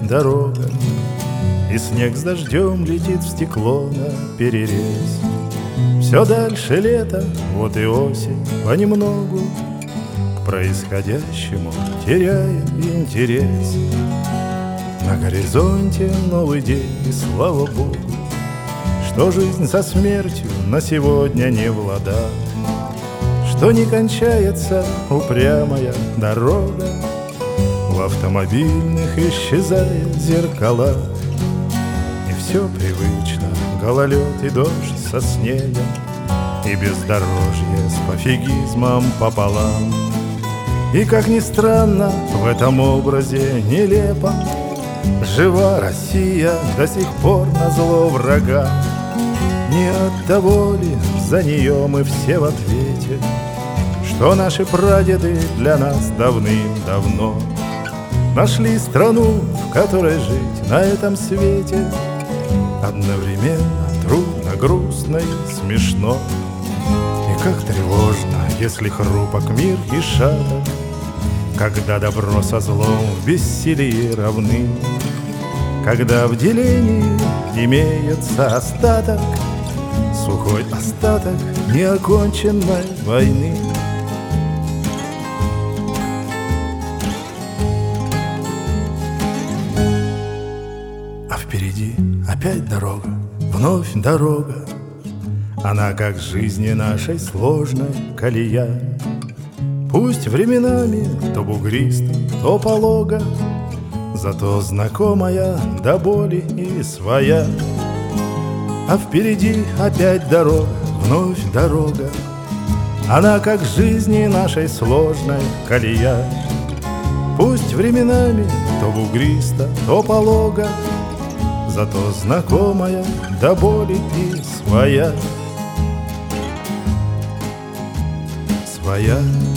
дорога, и снег с дождем летит в стекло на перерез. Все дальше лето, вот и осень понемногу к происходящему теряет интерес. На горизонте новый день, и слава Богу, что жизнь со смертью на сегодня не в ладах, что не кончается упрямая дорога, в автомобильных исчезает зеркала. И все привычно, гололед и дождь со снегом, и бездорожье с пофигизмом пополам. И, как ни странно, в этом образе нелепом жива Россия до сих пор назло врагам. Не от того ли за нее мы все в ответе, что наши прадеды для нас давным-давно нашли страну, в которой жить на этом свете одновременно трудно, грустно и смешно. И как тревожно, если хрупок мир и шаток, когда добро со злом в бессилии равны, когда в делении имеется остаток, сухой остаток неоконченной войны. А впереди опять дорога, вновь дорога. Она, как жизни нашей сложной колея, пусть временами то бугриста, то полога, зато знакомая до боли и своя. А впереди опять дорога, вновь дорога. Она, как жизни нашей сложной колея, пусть временами то бугриста, то полога, зато знакомая до боли и своя. Своя.